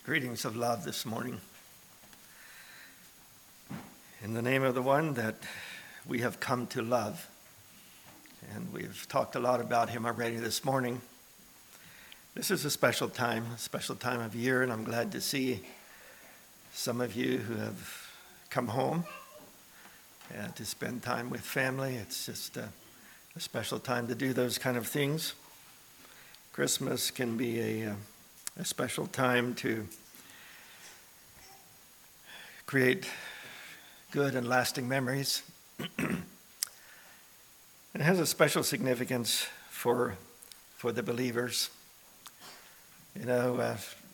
Greetings of love this morning. In the name of the one that we have come to love. And we've talked a lot about him already this morning. This is a special time of year, and I'm glad to see some of you who have come home to spend time with family. It's just a special time to do those kind of things. Christmas can be a special time to create good and lasting memories. It has a special significance for the believers. You know,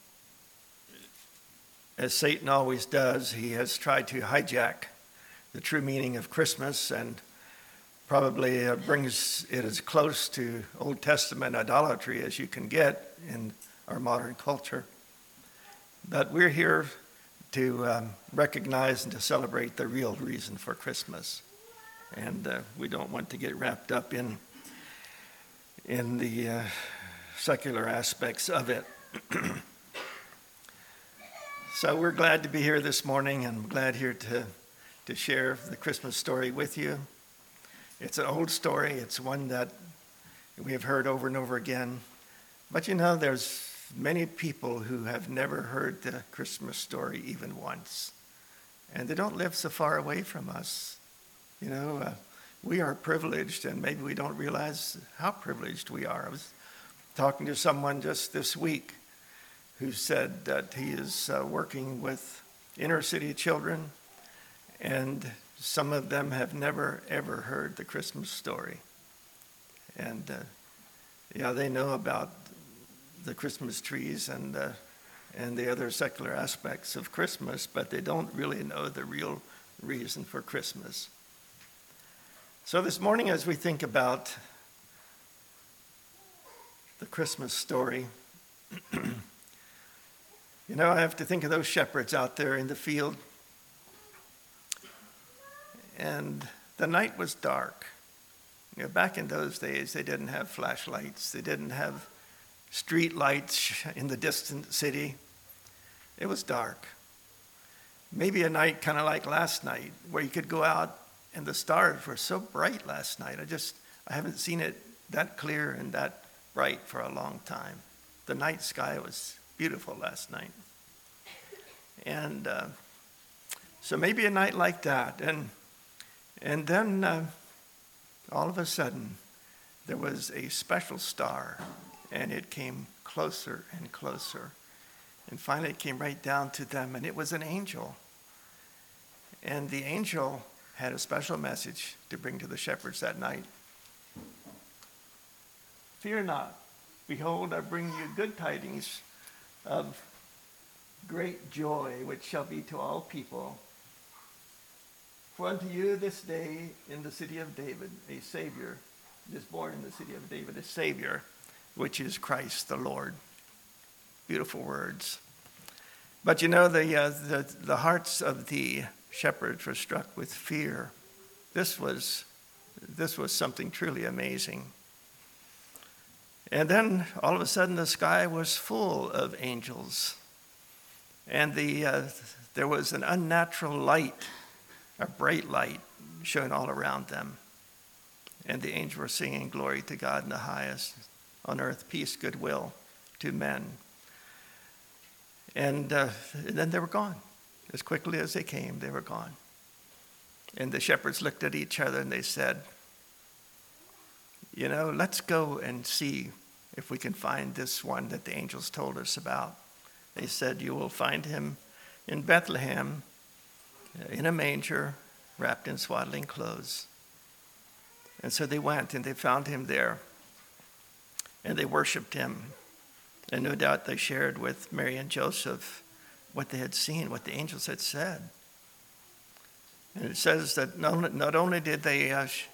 as Satan always does, he has tried to hijack the true meaning of Christmas and probably brings it as close to Old Testament idolatry as you can get in our modern culture. But we're here to recognize and to celebrate the real reason for Christmas. And we don't want to get wrapped up in the secular aspects of it. So we're glad to be here this morning, and I'm glad here to share the Christmas story with you. It's an old story. It's one that we have heard over and over again. But you know, there's many people who have never heard the Christmas story even once. And they don't live so far away from us. You know, we are privileged, and maybe we don't realize how privileged we are. I was talking to someone just this week who said that he is working with inner city children, and some of them have never, ever heard the Christmas story. And, they know about the Christmas trees and the other secular aspects of Christmas, but they don't really know the real reason for Christmas. So this morning, as we think about the Christmas story, I have to think of those shepherds out there in the field. And the night was dark. Back in those days, they didn't have flashlights. They didn't have street lights in the distant city. It was dark. Maybe a night kind of like last night, where you could go out and the stars were so bright last night. I haven't seen it that clear and that bright for a long time. The night sky was beautiful last night. And so maybe a night like that. And then all of a sudden, there was a special star, and it came closer and closer. And finally, it came right down to them, and it was an angel. And the angel had a special message to bring to the shepherds that night. Fear not. Behold, I bring you good tidings of great joy, which shall be to all people. For unto you this day in the city of David a Savior is born in the city of David, a Savior, which is Christ the Lord. Beautiful words. But the hearts of the shepherds were struck with fear. This was something truly amazing. And then all of a sudden the sky was full of angels. And there was an unnatural light, a bright light shone all around them. And the angels were singing, "Glory to God in the highest, on earth peace, goodwill to men." And then they were gone. As quickly as they came, they were gone. And the shepherds looked at each other and they said, let's go and see if we can find this one that the angels told us about. They said, "You will find him in Bethlehem, in a manger, wrapped in swaddling clothes." And so they went and they found him there. And they worshiped him. And no doubt they shared with Mary and Joseph what they had seen, what the angels had said. And it says that not only did they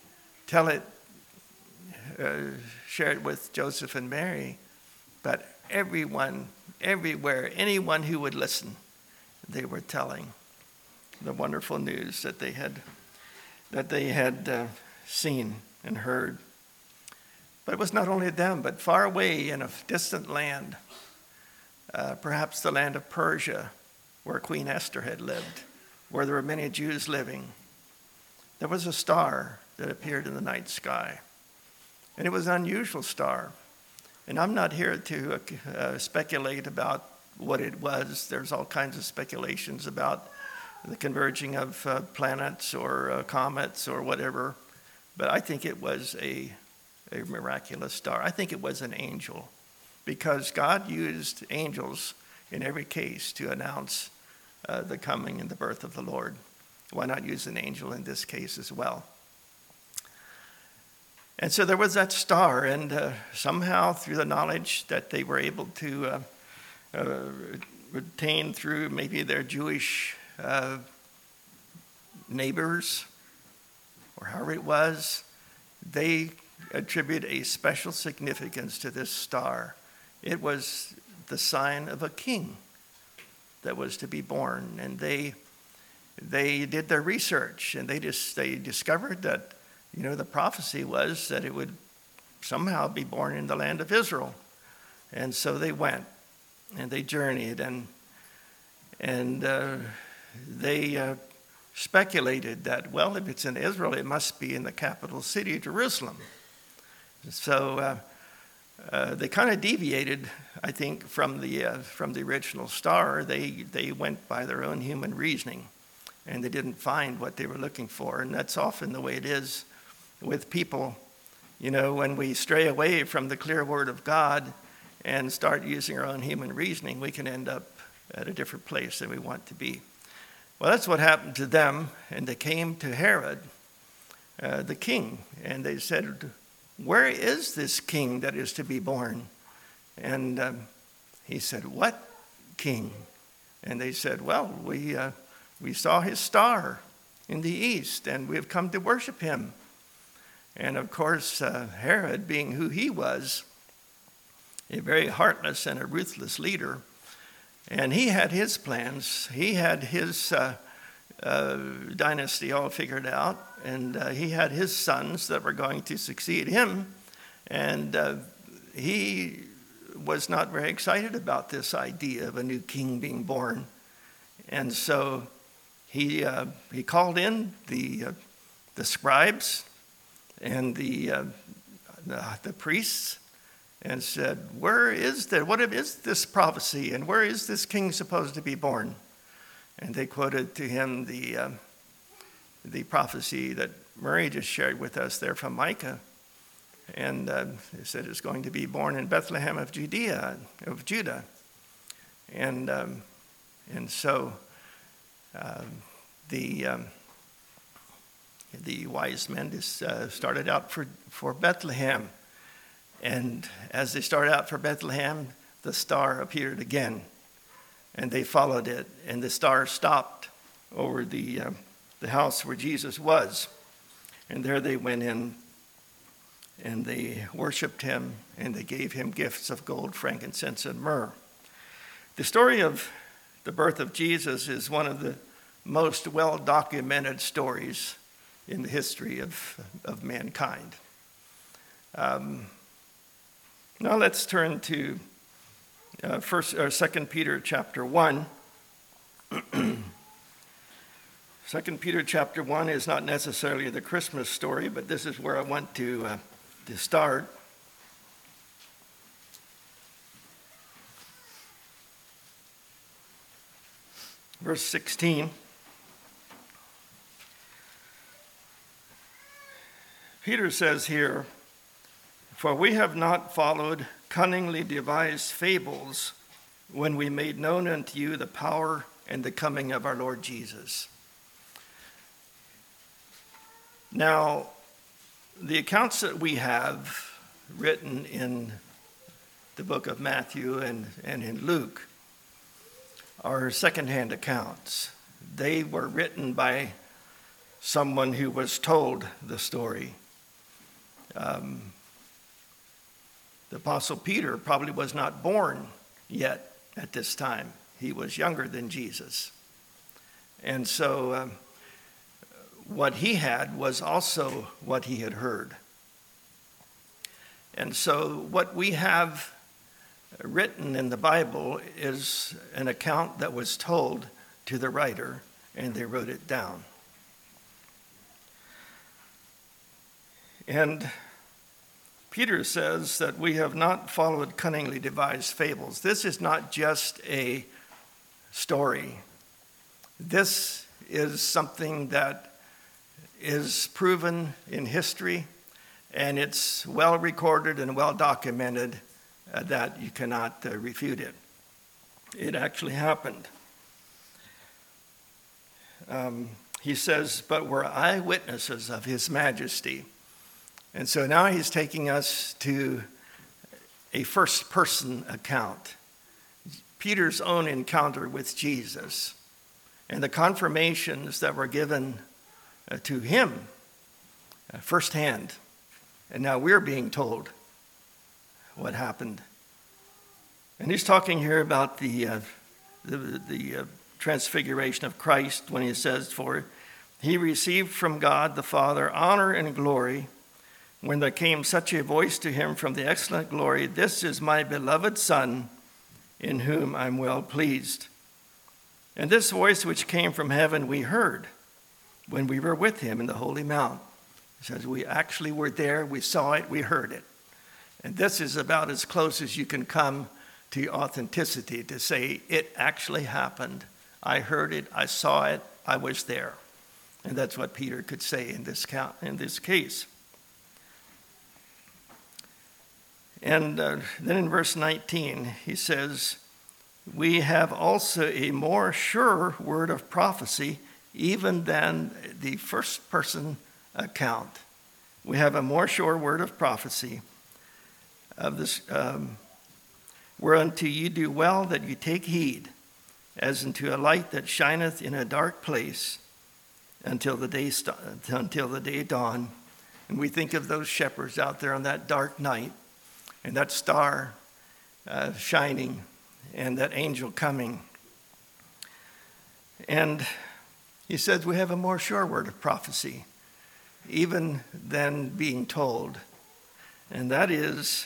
share it with Joseph and Mary, but everyone, everywhere, anyone who would listen, they were telling the wonderful news that they had seen and heard. But it was not only them, but far away in a distant land, perhaps the land of Persia, where Queen Esther had lived, where there were many Jews living. There was a star that appeared in the night sky, and it was an unusual star. And I'm not here to speculate about what it was. There's all kinds of speculations about the converging of planets or comets or whatever, but I think it was a miraculous star. I think it was an angel, because God used angels in every case to announce the coming and the birth of the Lord. Why not use an angel in this case as well? And so there was that star, and somehow through the knowledge that they were able to retain through maybe their Jewish neighbors, or however it was, they attribute a special significance to this star. It was the sign of a king that was to be born, and they did their research, and they discovered that, the prophecy was that it would somehow be born in the land of Israel. And so they went, and they journeyed, and they speculated that, well, if it's in Israel, it must be in the capital city, Jerusalem. So they kind of deviated, I think, from the original star. They went by their own human reasoning, and they didn't find what they were looking for. And that's often the way it is with people. When we stray away from the clear word of God and start using our own human reasoning, we can end up at a different place than we want to be. Well, that's what happened to them, and they came to Herod, the king, and they said, "Where is this king that is to be born?" And he said, "What king?" And they said, "Well, we saw his star in the east, and we have come to worship him." And of course, Herod, being who he was, a very heartless and a ruthless leader, and he had his plans. He had his dynasty all figured out, and he had his sons that were going to succeed him, and he was not very excited about this idea of a new king being born. And so he called in the scribes and the priests and said, "What is this prophecy, and where is this king supposed to be born?" And they quoted to him the prophecy that Murray just shared with us there from Micah. And they said it's going to be born in Bethlehem of Judah. And so the wise men just started out for Bethlehem. And as they started out for Bethlehem, the star appeared again. And they followed it, and the star stopped over the house where Jesus was. And there they went in, and they worshiped him, and they gave him gifts of gold, frankincense, and myrrh. The story of the birth of Jesus is one of the most well-documented stories in the history of mankind. Now let's turn to 2 Peter chapter 1. 2 Peter chapter 1 is not necessarily the Christmas story, but this is where I want to start. Verse 16. Peter says here, "For we have not followed cunningly devised fables when we made known unto you the power and the coming of our Lord Jesus." Now, the accounts that we have written in the book of Matthew and in Luke are secondhand accounts. They were written by someone who was told the story. The Apostle Peter probably was not born yet at this time. He was younger than Jesus. And so what he had was also what he had heard. And so what we have written in the Bible is an account that was told to the writer, and they wrote it down. And Peter says that we have not followed cunningly devised fables. This is not just a story. This is something that is proven in history, and it's well recorded and well documented that you cannot refute it. It actually happened. He says, but we're eyewitnesses of his majesty. And so now he's taking us to a first-person account, Peter's own encounter with Jesus, and the confirmations that were given to him firsthand. And now we're being told what happened. And he's talking here about the transfiguration of Christ when he says, for he received from God the Father honor and glory, when there came such a voice to him from the excellent glory, this is my beloved Son, in whom I'm well pleased. And this voice which came from heaven we heard when we were with him in the Holy Mount. He says we actually were there, we saw it, we heard it. And this is about as close as you can come to authenticity, to say it actually happened. I heard it, I saw it, I was there. And that's what Peter could say in this case. And then in verse 19, he says, we have also a more sure word of prophecy, even than the first person account. We have a more sure word of prophecy of this, whereunto you do well that you take heed, as unto a light that shineth in a dark place until the day dawn. And we think of those shepherds out there on that dark night, and that star shining, and that angel coming. And he says we have a more sure word of prophecy, even than being told. And that is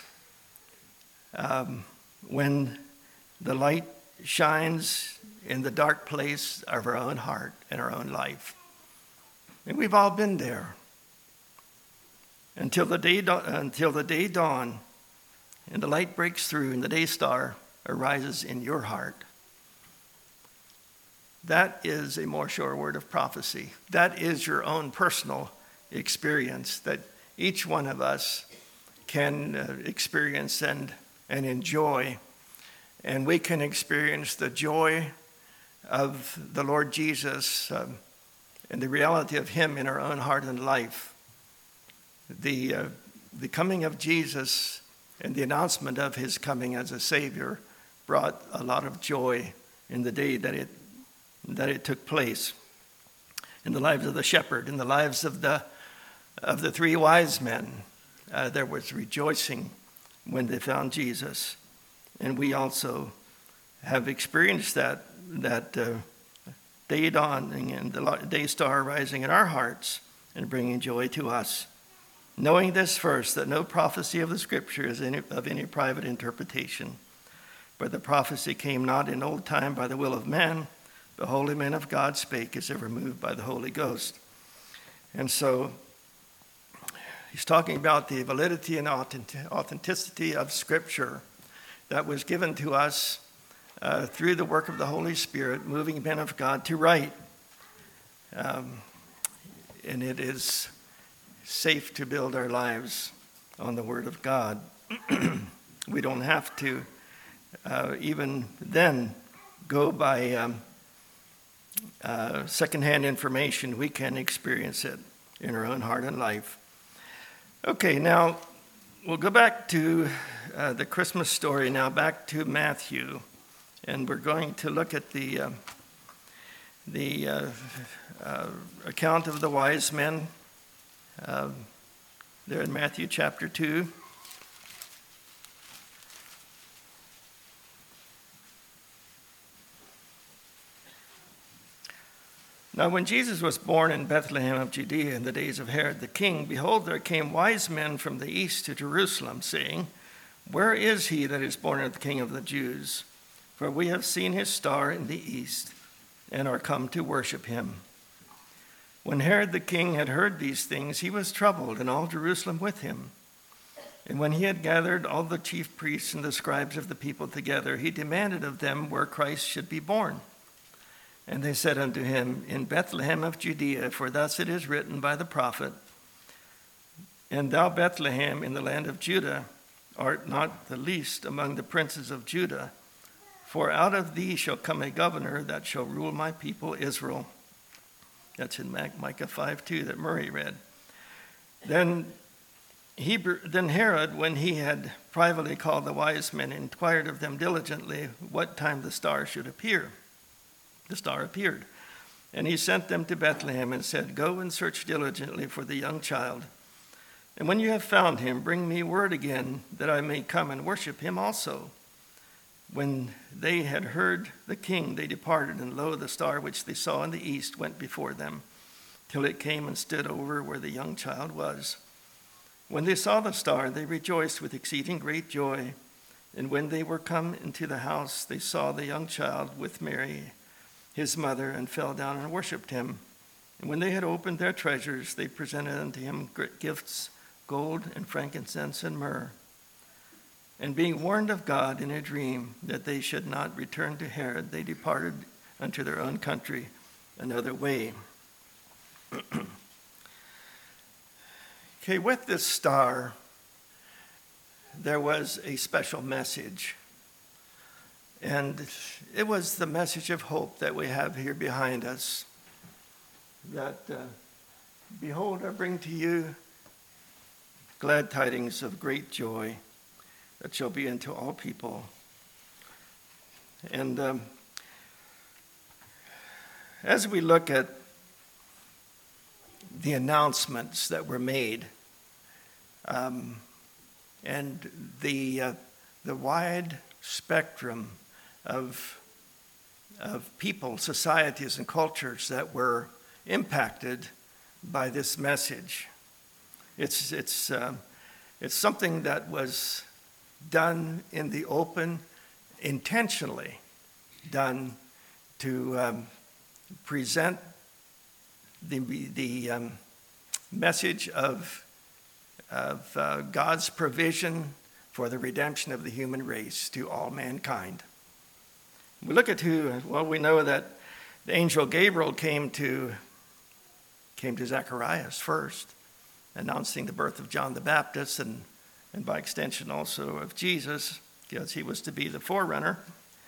when the light shines in the dark place of our own heart and our own life. And we've all been there. Until the day dawn, and the light breaks through, and the day star arises in your heart. That is a more sure word of prophecy. That is your own personal experience that each one of us can experience and enjoy. And we can experience the joy of the Lord Jesus and the reality of him in our own heart and life. The coming of Jesus and the announcement of his coming as a Savior brought a lot of joy in the day that it took place. In the lives of the shepherd, in the lives of the three wise men, there was rejoicing when they found Jesus. And we also have experienced that day dawning and the day star rising in our hearts and bringing joy to us. Knowing this first, that no prophecy of the Scripture is of any private interpretation. For the prophecy came not in old time by the will of man, but holy men of God spake as they were moved by the Holy Ghost. And so he's talking about the validity and authenticity of Scripture that was given to us through the work of the Holy Spirit, moving men of God to write. And it is safe to build our lives on the Word of God. We don't have to even then go by secondhand information. We can experience it in our own heart and life. Okay, now we'll go back to the Christmas story now, back to Matthew, and we're going to look at the account of the wise men there in Matthew chapter 2. Now when Jesus was born in Bethlehem of Judea in the days of Herod the king, behold, there came wise men from the east to Jerusalem, saying, "Where is he that is born of the King of the Jews? For we have seen his star in the east, and are come to worship him." When Herod the king had heard these things, he was troubled, and all Jerusalem with him. And when he had gathered all the chief priests and the scribes of the people together, he demanded of them where Christ should be born. And they said unto him, "In Bethlehem of Judea, for thus it is written by the prophet, And thou, Bethlehem, in the land of Judah, art not the least among the princes of Judah, for out of thee shall come a governor that shall rule my people Israel." That's in Micah 5:2 that Murray read. Then Herod, when he had privately called the wise men, inquired of them diligently what time the star should appear. The star appeared, and he sent them to Bethlehem and said, "Go and search diligently for the young child. And when you have found him, bring me word again, that I may come and worship him also." When they had heard the king, they departed, and lo, the star which they saw in the east went before them, till it came and stood over where the young child was. When they saw the star, they rejoiced with exceeding great joy. And when they were come into the house, they saw the young child with Mary, his mother, and fell down and worshipped him. And when they had opened their treasures, they presented unto him gifts, gold and frankincense and myrrh. And being warned of God in a dream that they should not return to Herod, they departed unto their own country another way. Okay, with this star, there was a special message. And it was the message of hope that we have here behind us. That, behold, I bring to you glad tidings of great joy that shall be unto all people. And as we look at the announcements that were made, and the wide spectrum of people, societies, and cultures that were impacted by this message, it's something that was done in the open, intentionally done to present the message of God's provision for the redemption of the human race to all mankind. We look at we know that the angel Gabriel came to Zacharias first, announcing the birth of John the Baptist, and by extension also of Jesus, because he was to be the forerunner.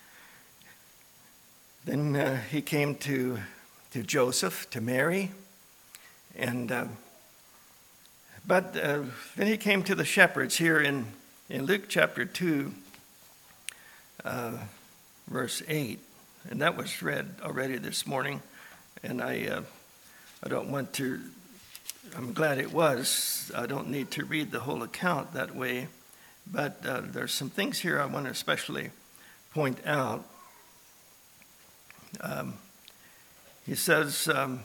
Then he came to Joseph, to Mary, but then he came to the shepherds here in Luke chapter 2, verse 8, and that was read already this morning, and I don't want to. I'm glad it was. I don't need to read the whole account that way, but there's some things here I want to especially point out. He says,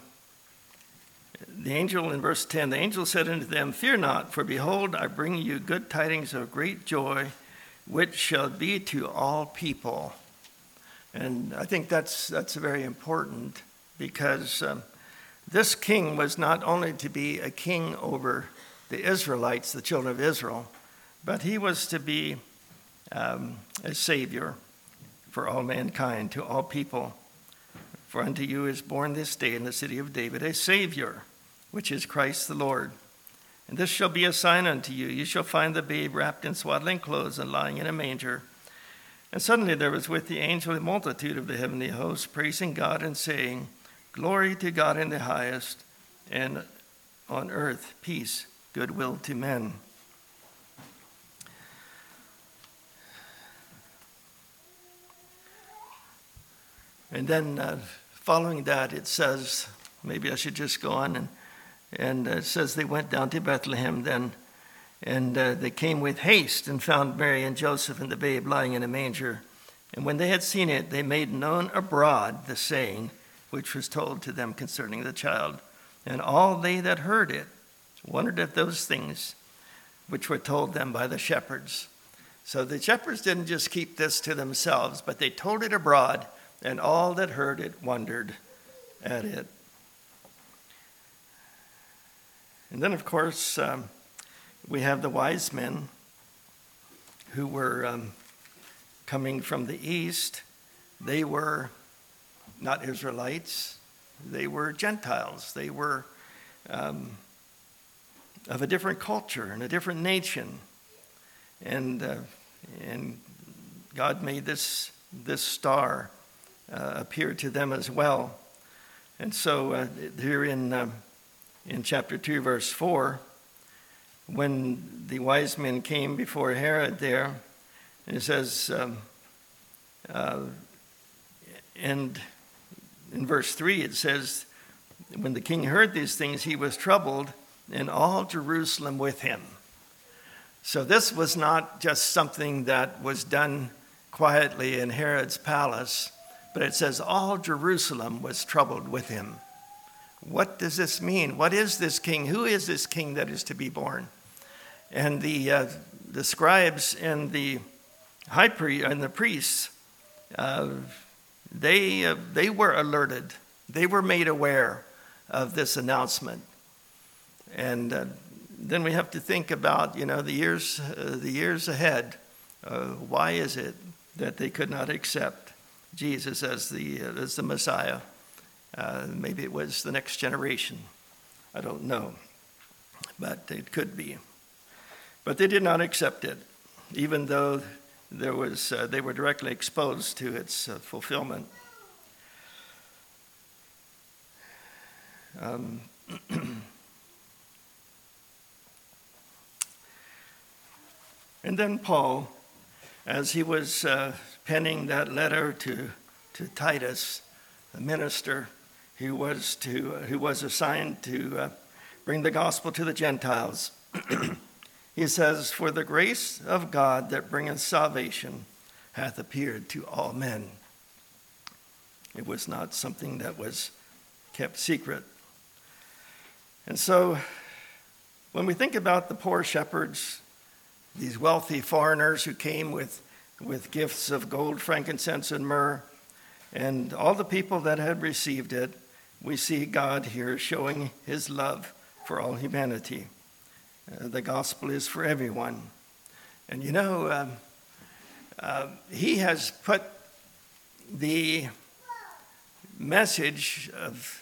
the angel in verse 10, the angel said unto them, "Fear not, for behold, I bring you good tidings of great joy, which shall be to all people." And I think that's very important, because this king was not only to be a king over the Israelites, the children of Israel, but he was to be a savior for all mankind, to all people. "For unto you is born this day in the city of David a Savior, which is Christ the Lord. And this shall be a sign unto you. You shall find the babe wrapped in swaddling clothes and lying in a manger." And suddenly there was with the angel a multitude of the heavenly hosts, praising God and saying, "Glory to God in the highest, and on earth peace, goodwill to men." And then following that, it says, maybe I should just go on, and it says they went down to Bethlehem then, and they came with haste and found Mary and Joseph and the babe lying in a manger. And when they had seen it, they made known abroad the saying which was told to them concerning the child. And all they that heard it wondered at those things which were told them by the shepherds. So the shepherds didn't just keep this to themselves, but they told it abroad, and all that heard it wondered at it. And then, of course, we have the wise men who were coming from the east. They were not Israelites. They were Gentiles. They were of a different culture and a different nation. And God made this star appear to them as well. And so here in chapter 2, verse 4, when the wise men came before Herod there, it says, and in verse 3 it says, when the king heard these things, he was troubled, and all Jerusalem with him. So this was not just something that was done quietly in Herod's palace, but it says all Jerusalem was troubled with him. What does this mean? What is this king? Who is this king that is to be born? And the scribes and the high priest and the priests, they were alerted. They were made aware of this announcement. And then we have to think about, the years ahead. Why is it that they could not accept Jesus as the Messiah? Maybe it was the next generation. I don't know, but it could be. But they did not accept it, even though they were directly exposed to its fulfillment. And then Paul, as he was penning that letter to Titus, the minister who was assigned to bring the gospel to the Gentiles, he says, "For the grace of God that bringeth salvation hath appeared to all men." It was not something that was kept secret. And so when we think about the poor shepherds, these wealthy foreigners who came with gifts of gold, frankincense, and myrrh, and all the people that had received it, we see God here showing his love for all humanity. The gospel is for everyone. And he has put the message of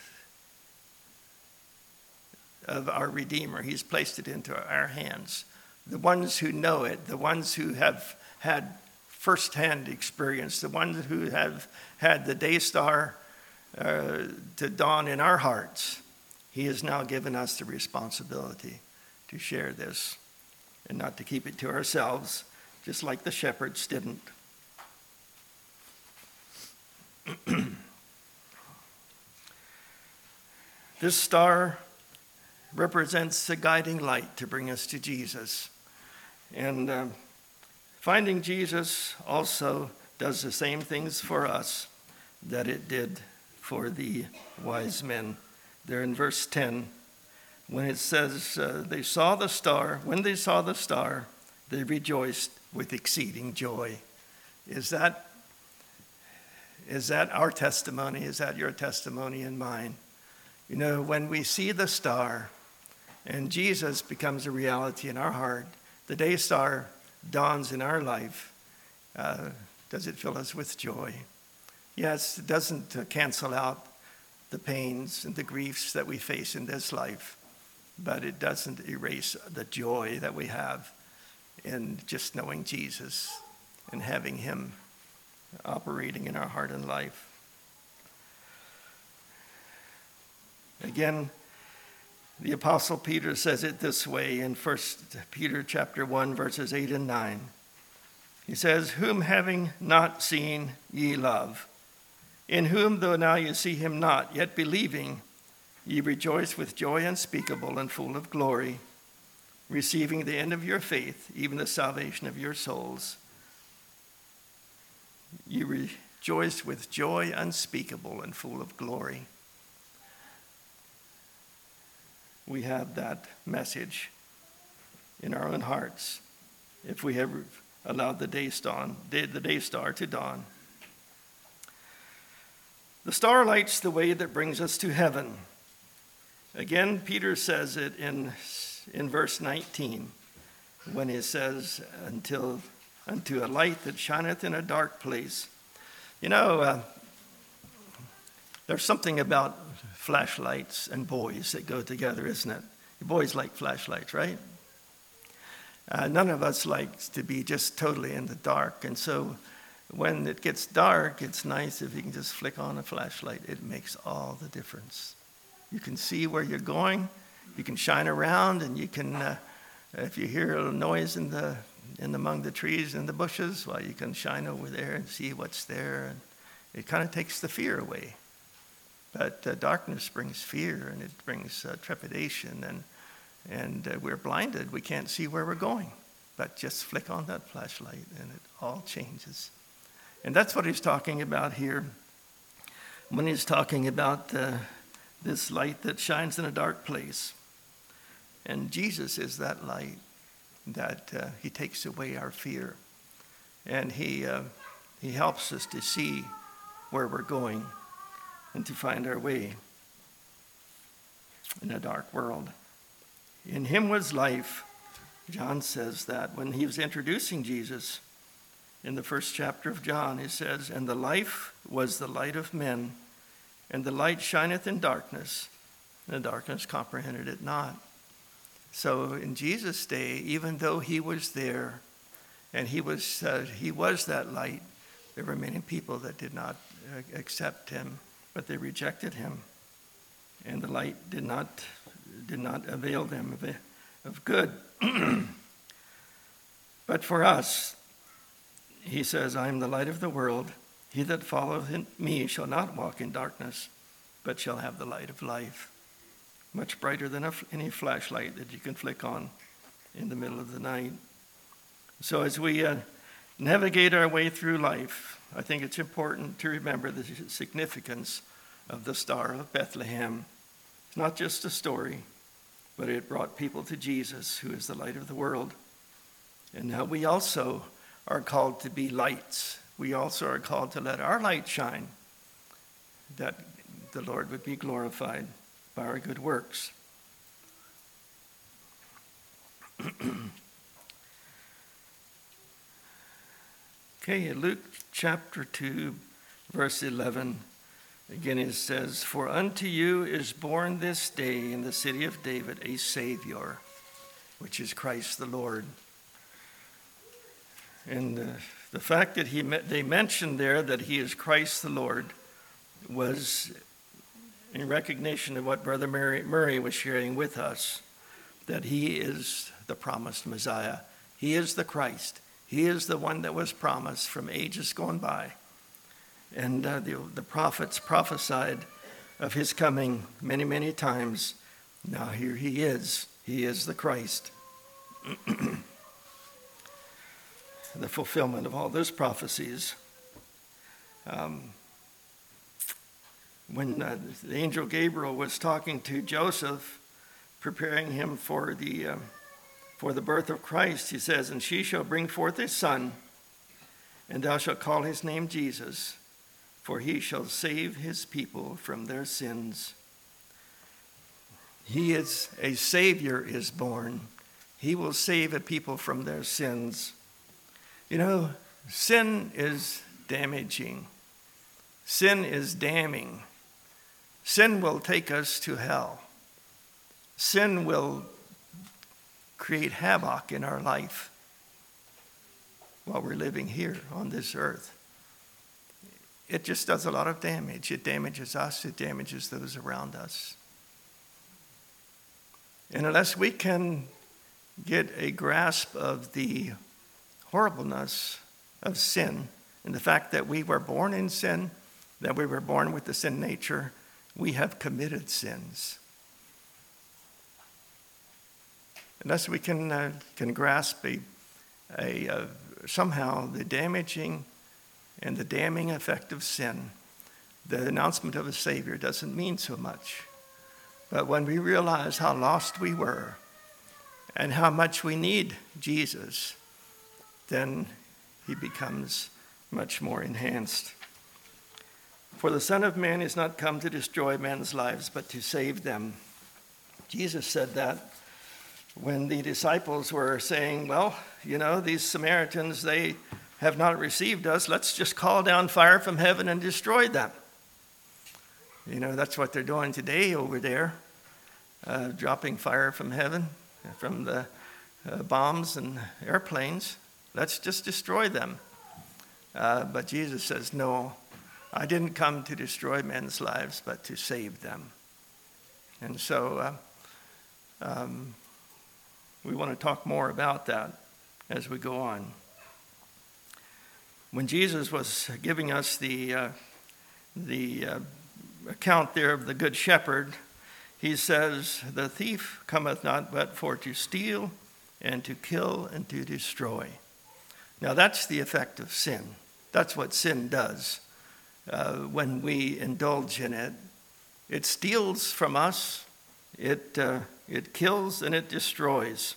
our Redeemer, he's placed it into our hands. The ones who know it, the ones who have had firsthand experience, the ones who have had the day star to dawn in our hearts, he has now given us the responsibility to share this and not to keep it to ourselves, just like the shepherds didn't. This star represents the guiding light to bring us to Jesus. And finding Jesus also does the same things for us that it did for the wise men. There in verse 10, when it says when they saw the star, they rejoiced with exceeding joy. Is that our testimony? Is that your testimony and mine? When we see the star and Jesus becomes a reality in our heart, the day star dawns in our life, does it fill us with joy? Yes, it doesn't cancel out the pains and the griefs that we face in this life, but it doesn't erase the joy that we have in just knowing Jesus and having him operating in our heart and life. Again, the Apostle Peter says it this way in 1 Peter chapter 1, verses 8 and 9. He says, "Whom having not seen ye love, in whom though now you see him not, yet believing, ye rejoice with joy unspeakable and full of glory, receiving the end of your faith, even the salvation of your souls. You rejoice with joy unspeakable and full of glory." We have that message in our own hearts if we have allowed the day star to dawn. The star lights the way that brings us to heaven. Again, Peter says it in verse 19 when he says, unto a light that shineth in a dark place. You know, there's something about flashlights and boys that go together, isn't it? Boys like flashlights, right? None of us likes to be just totally in the dark. And so when it gets dark, it's nice if you can just flick on a flashlight. It makes all the difference. You can see where you're going. You can shine around, and you can, if you hear a little noise in among the trees and the bushes, well, you can shine over there and see what's there. And it kind of takes the fear away. But darkness brings fear, and it brings trepidation, and we're blinded. We can't see where we're going. But just flick on that flashlight, and it all changes. And that's what he's talking about here when he's talking about this light that shines in a dark place. And Jesus is that light that he takes away our fear. And he helps us to see where we're going and to find our way in a dark world. In him was life. John says that when he was introducing Jesus in the first chapter of John, he says, and the life was the light of men, and the light shineth in darkness, and the darkness comprehended it not. So in Jesus' day, even though he was there and he was that light, there were many people that did not accept him, but they rejected him, and the light did not avail them of good. But for us, he says, I am the light of the world. He that followeth me shall not walk in darkness, but shall have the light of life. Much brighter than any flashlight that you can flick on in the middle of the night. So as we navigate our way through life, I think it's important to remember the significance of the Star of Bethlehem. It's not just a story, but it brought people to Jesus, who is the light of the world. And now we also are called to be lights. We also are called to let our light shine, that the Lord would be glorified by our good works. Okay, Luke chapter 2, verse 11. Again it says, for unto you is born this day in the city of David a Savior, which is Christ the Lord. And the fact that they mentioned there that he is Christ the Lord was in recognition of what Brother Murray was sharing with us, that he is the promised Messiah. He is the Christ. He is the one that was promised from ages gone by. And the prophets prophesied of his coming many, many times. Now here he is. He is the Christ. The fulfillment of all those prophecies. When the angel Gabriel was talking to Joseph, preparing him for the birth of Christ, he says, and she shall bring forth a son, and thou shalt call his name Jesus, for he shall save his people from their sins. He is a Savior is born. He will save a people from their sins. You know, sin is damaging. Sin is damning. Sin will take us to hell. Sin will create havoc in our life while we're living here on this earth. It just does a lot of damage. It damages us. It damages those around us. And unless we can get a grasp of the horribleness of sin and the fact that we were born in sin, that we were born with the sin nature, we have committed sins. Unless we can grasp somehow the damaging and the damning effect of sin, the announcement of a Savior doesn't mean so much. But when we realize how lost we were and how much we need Jesus then he becomes much more enhanced. For the Son of Man is not come to destroy men's lives, but to save them. Jesus said that when the disciples were saying, well, these Samaritans, they have not received us. Let's just call down fire from heaven and destroy them. That's what they're doing today over there, dropping fire from heaven, from the bombs and airplanes. Let's just destroy them. But Jesus says, no, I didn't come to destroy men's lives, but to save them. And so we want to talk more about that as we go on. When Jesus was giving us the account there of the Good Shepherd, he says, the thief cometh not but for to steal and to kill and to destroy. Now that's the effect of sin. That's what sin does. When we indulge in it, it steals from us, it kills and it destroys.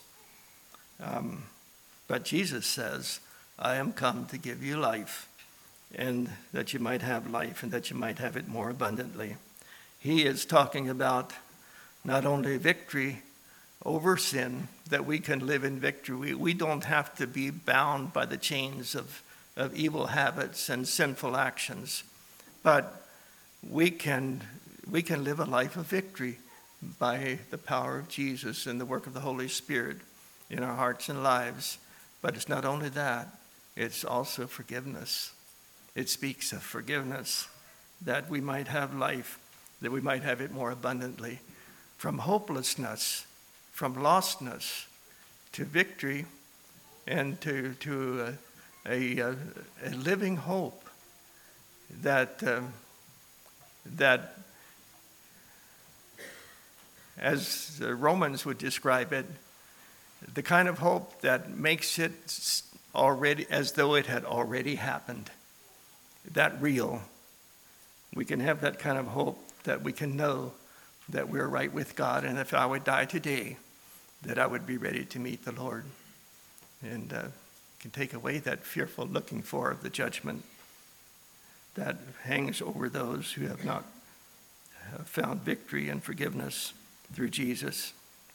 But Jesus says, I am come to give you life, and that you might have life, and that you might have it more abundantly. He is talking about not only victory over sin, that we can live in victory. We don't have to be bound by the chains of evil habits and sinful actions, but we can live a life of victory by the power of Jesus and the work of the Holy Spirit in our hearts and lives. But it's not only that, it's also forgiveness. It speaks of forgiveness, that we might have life, that we might have it more abundantly, from hopelessness, from lostness, to victory, and to a living hope that as the Romans would describe it, the kind of hope that makes it already as though it had already happened. That real. We can have that kind of hope that we can know that we're right with God, and if I would die today, that I would be ready to meet the Lord. And can take away that fearful looking for of the judgment that hangs over those who have not found victory and forgiveness through Jesus.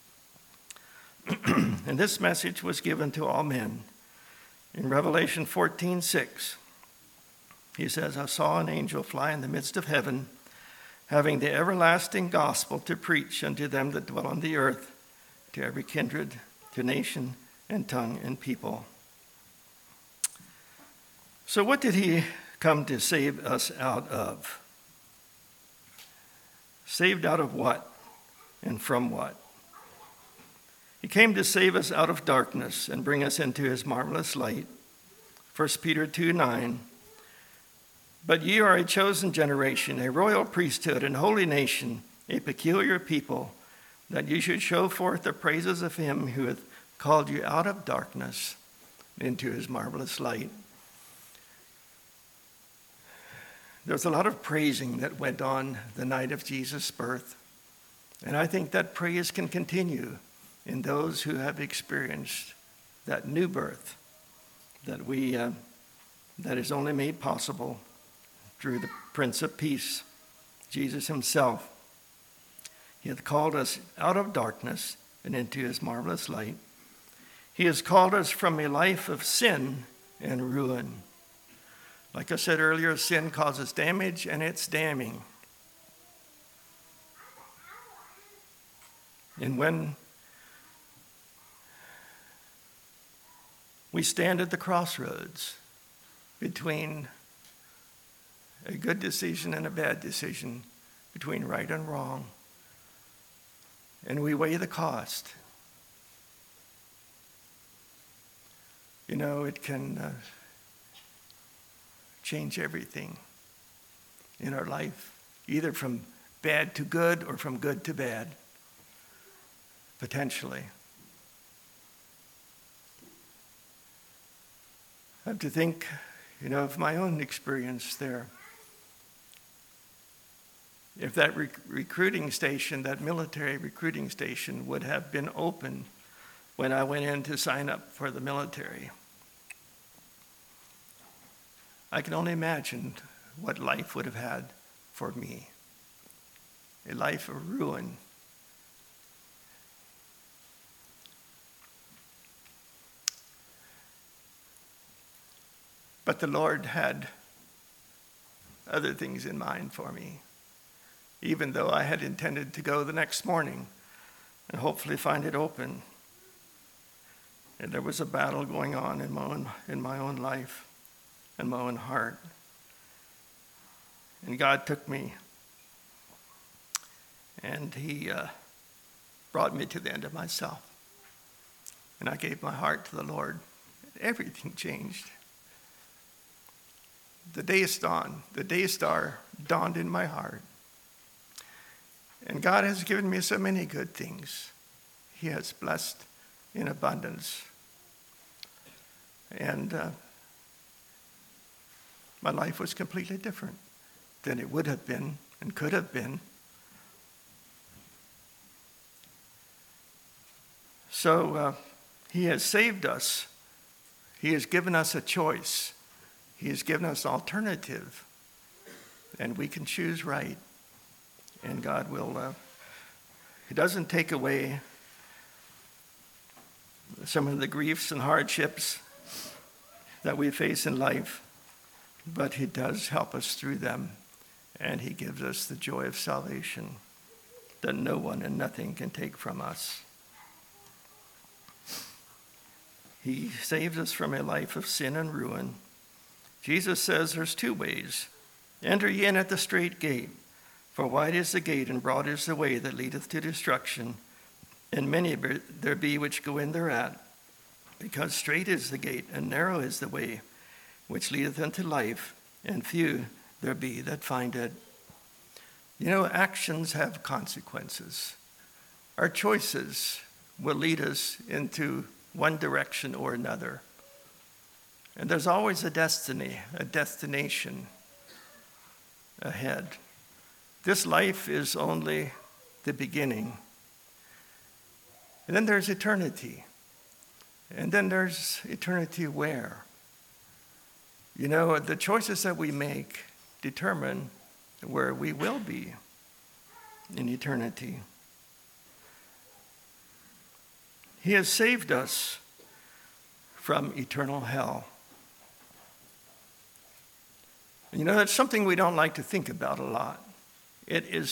And this message was given to all men. In Revelation 14:6, he says, I saw an angel fly in the midst of heaven, having the everlasting gospel to preach unto them that dwell on the earth, to every kindred, to nation, and tongue, and people. So what did he come to save us out of? Saved out of what and from what? He came to save us out of darkness and bring us into his marvelous light. 1 Peter 2:9. But ye are a chosen generation, a royal priesthood, and holy nation, a peculiar people, that ye should show forth the praises of him who hath called you out of darkness into his marvelous light. There's a lot of praising that went on the night of Jesus' birth. And I think that praise can continue in those who have experienced that new birth that is only made possible through the Prince of Peace, Jesus himself. He hath called us out of darkness and into his marvelous light. He has called us from a life of sin and ruin. Like I said earlier, sin causes damage, and it's damning. And when we stand at the crossroads between a good decision and a bad decision, between right and wrong, and we weigh the cost, it can change everything in our life, either from bad to good or from good to bad, potentially. I have to think, of my own experience there. If that recruiting station, that military recruiting station, would have been open when I went in to sign up for the military, I can only imagine what life would have had for me. A life of ruin. But the Lord had other things in mind for me, even though I had intended to go the next morning and hopefully find it open. And there was a battle going on in my own life and my own heart. And God took me, and he brought me to the end of myself. And I gave my heart to the Lord. Everything changed. The day star dawned in my heart. And God has given me so many good things. He has blessed in abundance. And my life was completely different than it would have been and could have been. So he has saved us. He has given us a choice. He has given us alternative. And we can choose right. And God will, he doesn't take away some of the griefs and hardships that we face in life, but he does help us through them, and he gives us the joy of salvation that no one and nothing can take from us. He saves us from a life of sin and ruin. Jesus says there's two ways. Enter ye in at the strait gate, for wide is the gate and broad is the way that leadeth to destruction, and many there be which go in thereat. Because strait is the gate and narrow is the way which leadeth unto life, and few there be that find it. You know, actions have consequences. Our choices will lead us into one direction or another. And there's always a destiny, a destination ahead. This life is only the beginning. And then there's eternity. And then there's eternity where? You know, the choices that we make determine where we will be in eternity. He has saved us from eternal hell. You know, that's something we don't like to think about a lot. It is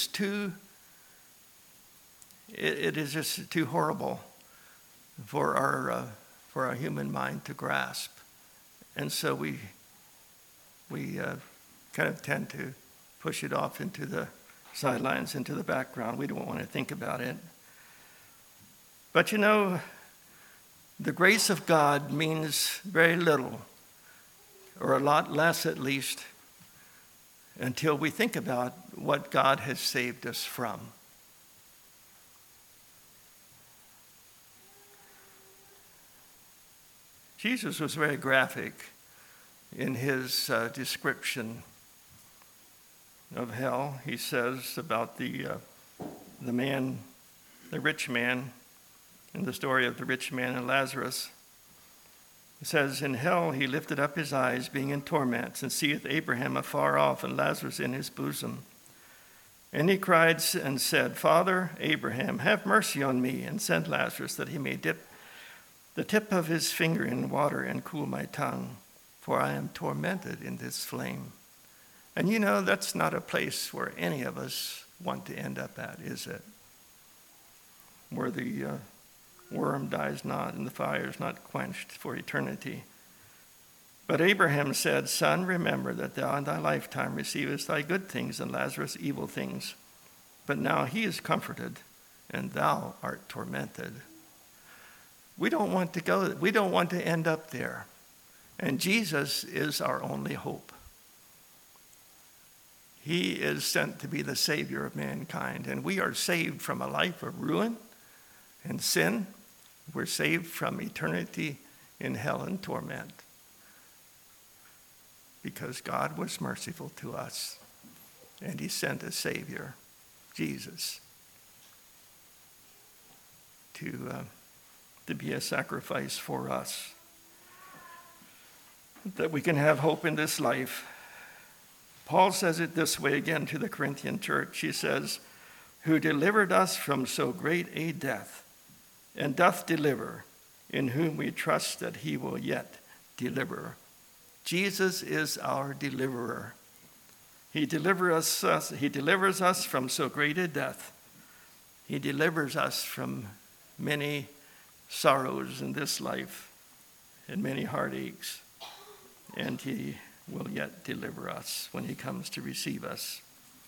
just too horrible for our human mind to grasp. And so we kind of tend to push it off into the sidelines, into the background. We don't want to think about it. But you know, the grace of God means very little, or a lot less at least, until we think about what God has saved us from. Jesus was very graphic in his description of hell. He says about the rich man, in the story of the rich man and Lazarus. It says, in hell he lifted up his eyes, being in torments, and seeth Abraham afar off, and Lazarus in his bosom. And he cried and said, Father Abraham, have mercy on me, and send Lazarus, that he may dip the tip of his finger in water and cool my tongue, for I am tormented in this flame. And you know, that's not a place where any of us want to end up at, is it? Where the worm dies not and the fire is not quenched for eternity. But Abraham said, Son, remember that thou in thy lifetime receivest thy good things, and Lazarus evil things. But now he is comforted, and thou art tormented. We don't want to go. We don't want to end up there. And Jesus is our only hope. He is sent to be the Savior of mankind, and we are saved from a life of ruin and sin. We're saved from eternity in hell and torment because God was merciful to us, and he sent a Savior, Jesus, to be a sacrifice for us. that we can have hope in this life. Paul says it this way again to the Corinthian church. He says, who delivered us from so great a death, and doth deliver, in whom we trust that he will yet deliver. Jesus is our deliverer. He delivers us from so great a death. He delivers us from many sorrows in this life and many heartaches. And he will yet deliver us when he comes to receive us.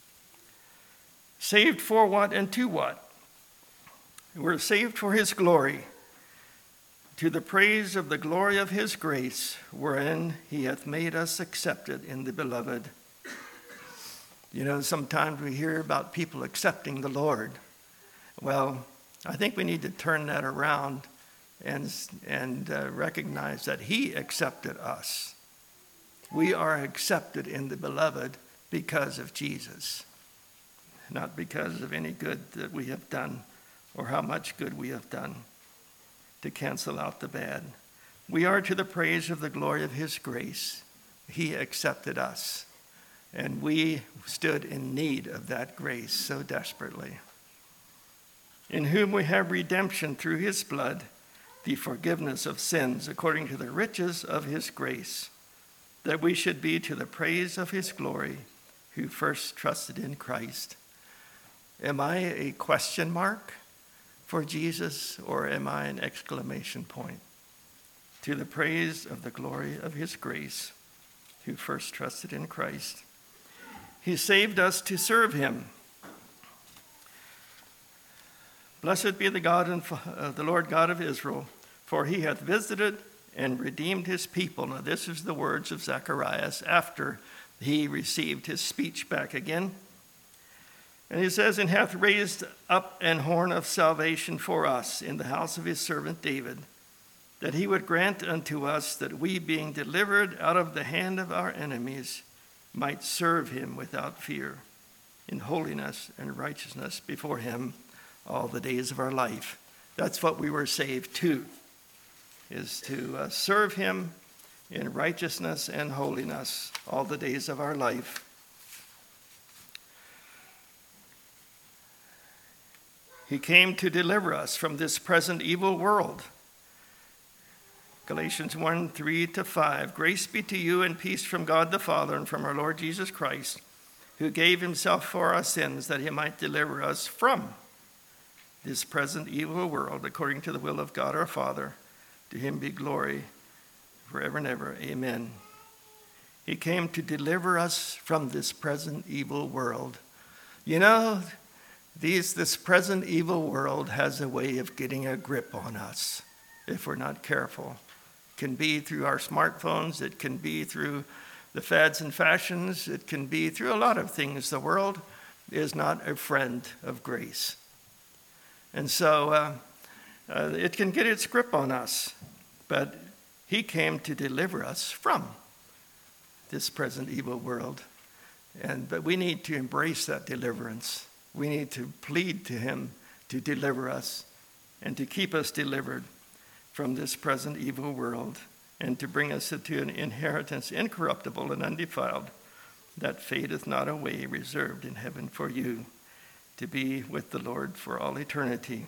Saved for what and to what? We're saved for his glory, to the praise of the glory of his grace, wherein he hath made us accepted in the beloved. You know, sometimes we hear about people accepting the Lord. Well, I think we need to turn that around and recognize that he accepted us. We are accepted in the beloved because of Jesus, not because of any good that we have done or how much good we have done to cancel out the bad. We are to the praise of the glory of his grace. He accepted us, and we stood in need of that grace so desperately. In whom we have redemption through his blood, the forgiveness of sins according to the riches of his grace, that we should be to the praise of his glory, who first trusted in Christ. Am I a question mark for Jesus, or am I an exclamation point? To the praise of the glory of his grace, who first trusted in Christ. He saved us to serve him. Blessed be the God and the Lord God of Israel, for he hath visited and redeemed his people. Now this is the words of Zacharias after he received his speech back again. And he says, and hath raised up an horn of salvation for us in the house of his servant David, that he would grant unto us that we, being delivered out of the hand of our enemies, might serve him without fear, in holiness and righteousness before him all the days of our life. That's what we were saved to, is to serve him in righteousness and holiness all the days of our life. He came to deliver us from this present evil world. Galatians 1:3-5. Grace be to you and peace from God the Father and from our Lord Jesus Christ, who gave himself for our sins that he might deliver us from this present evil world, according to the will of God our Father. To him be glory forever and ever. Amen. He came to deliver us from this present evil world. You know, this present evil world has a way of getting a grip on us if we're not careful. It can be through our smartphones. It can be through the fads and fashions. It can be through a lot of things. The world is not a friend of grace. And so it can get its grip on us. But he came to deliver us from this present evil world. But we need to embrace that deliverance. We need to plead to him to deliver us and to keep us delivered from this present evil world and to bring us into an inheritance incorruptible and undefiled that fadeth not away, reserved in heaven for you to be with the Lord for all eternity.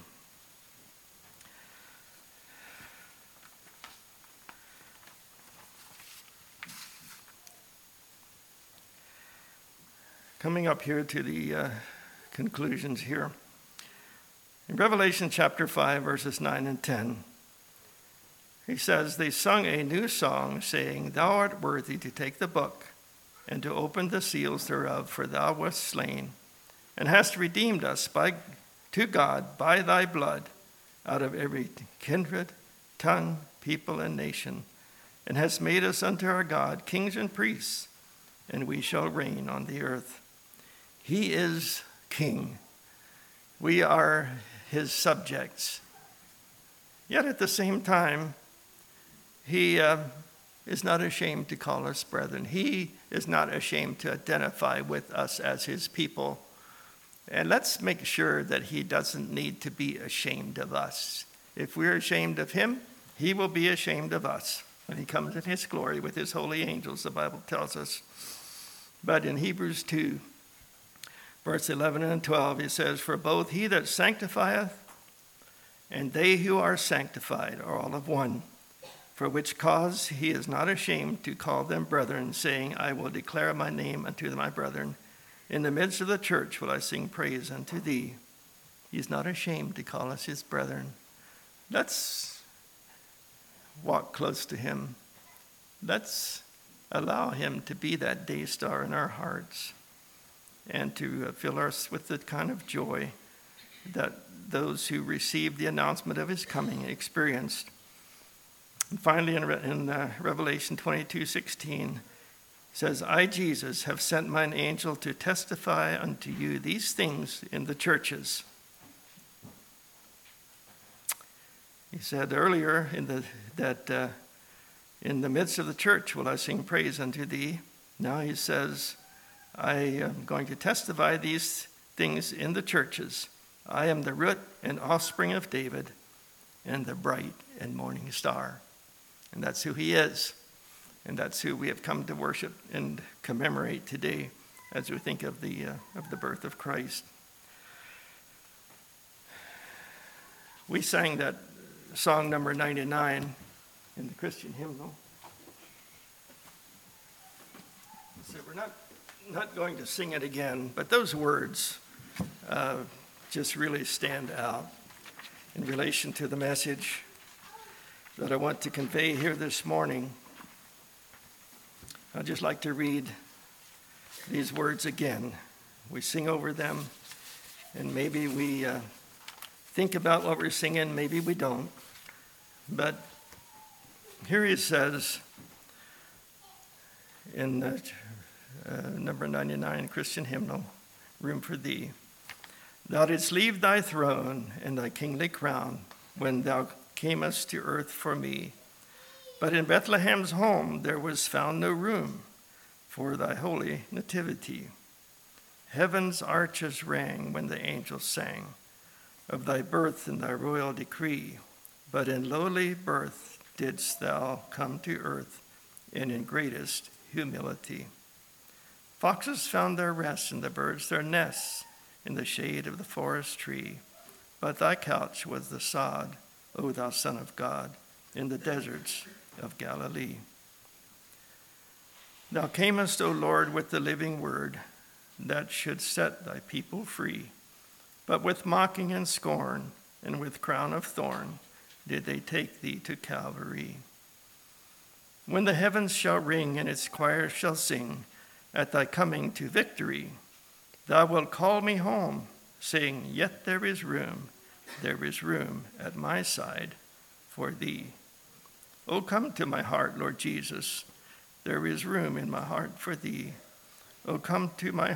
Coming up here to the conclusions here. In Revelation chapter 5, verses 9 and 10, he says, they sung a new song, saying, thou art worthy to take the book and to open the seals thereof, for thou wast slain, and hast redeemed us to God by thy blood out of every kindred, tongue, people, and nation, and hast made us unto our God kings and priests, and we shall reign on the earth. He is king. We are his subjects. Yet at the same time, he is not ashamed to call us brethren. He is not ashamed to identify with us as his people. And let's make sure that he doesn't need to be ashamed of us. If we're ashamed of him, he will be ashamed of us. when he comes in his glory with his holy angels, the Bible tells us. But in Hebrews 2, verse 11 and 12, he says, "For both he that sanctifieth and they who are sanctified are all of one. For which cause he is not ashamed to call them brethren, saying, I will declare my name unto my brethren. In the midst of the church will I sing praise unto thee." He is not ashamed to call us his brethren. Let's walk close to him. Let's allow him to be that day star in our hearts and to fill us with the kind of joy that those who received the announcement of his coming experienced. And finally, in Revelation 22:16, says, "I, Jesus, have sent mine angel to testify unto you these things in the churches." He said earlier that in the midst of the church will I sing praise unto thee. Now he says, I am going to testify these things in the churches. I am the root and offspring of David and the bright and morning star. And that's who he is. And that's who we have come to worship and commemorate today as we think of the birth of Christ. We sang that song number 99 in the Christian hymnal. So we're not going to sing it again, but those words just really stand out in relation to the message that I want to convey here this morning. I'd just like to read these words again. We sing over them, and maybe we think about what we're singing, maybe we don't. But here he says in number 99, Christian hymnal, "Room for Thee. Thou didst leave thy throne and thy kingly crown when thou camest to earth for me. But in Bethlehem's home there was found no room for thy holy nativity. Heaven's arches rang when the angels sang of thy birth and thy royal decree. But in lowly birth didst thou come to earth, and in greatest humility. Foxes found their rest and the birds their nests in the shade of the forest tree. But thy couch was the sod, O thou Son of God, in the deserts of Galilee. Thou camest, O Lord, with the living word that should set thy people free. But with mocking and scorn and with crown of thorn did they take thee to Calvary. When the heavens shall ring and its choirs shall sing at thy coming to victory, thou wilt call me home, saying, Yet there is room at my side for thee. O come to my heart, Lord Jesus, there is room in my heart for thee. O come to my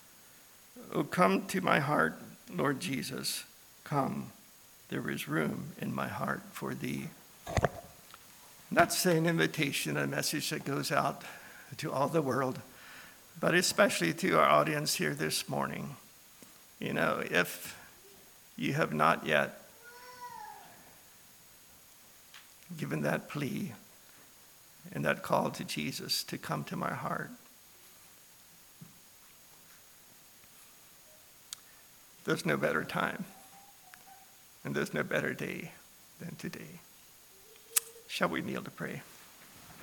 heart, Lord Jesus, come, there is room in my heart for thee. That's an invitation, a message that goes out to all the world, but especially to our audience here this morning. You know, if you have not yet given that plea and that call to Jesus to come to my heart, there's no better time and there's no better day than today. Shall we kneel to pray?